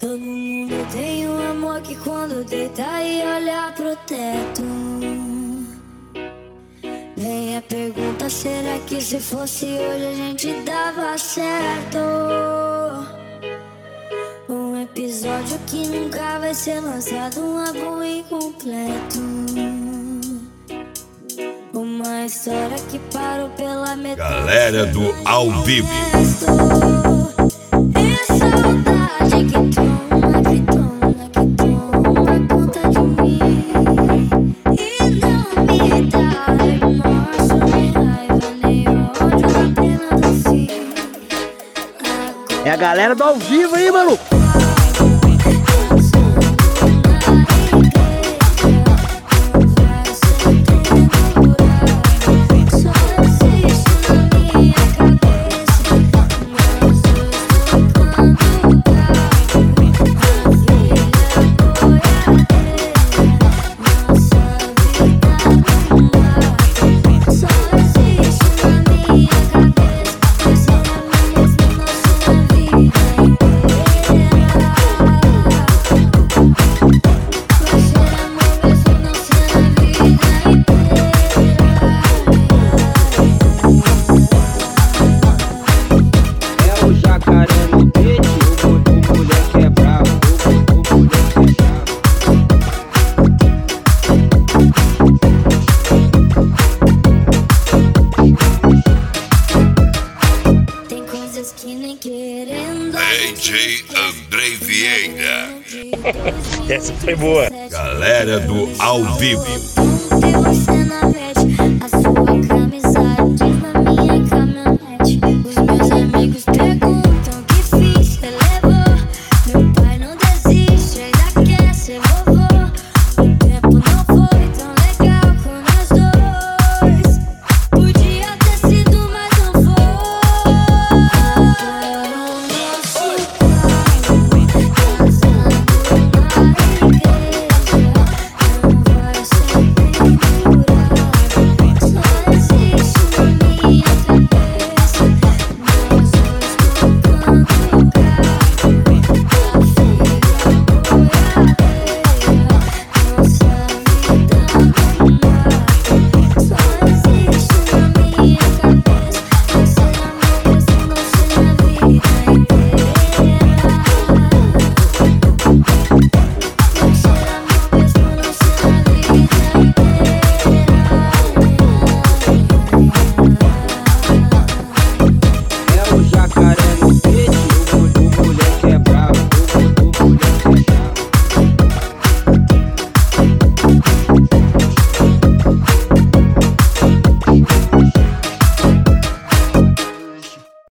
Todo mundo tem um amor que quando deita e olha pro teto. Vem a pergunta, será que se fosse hoje a gente dava certo? Um episódio que nunca vai ser lançado, um álbum incompleto. Uma história que parou pela metade. Galera do Ao Vivo. É saudade que toma conta de mim. E não me dá remorso, nem raiva, nem ódio, apenas assim. É a galera do Ao Vivo aí, mano. DJ Andrei Vieira. Essa foi boa. Galera do Ao Vivo.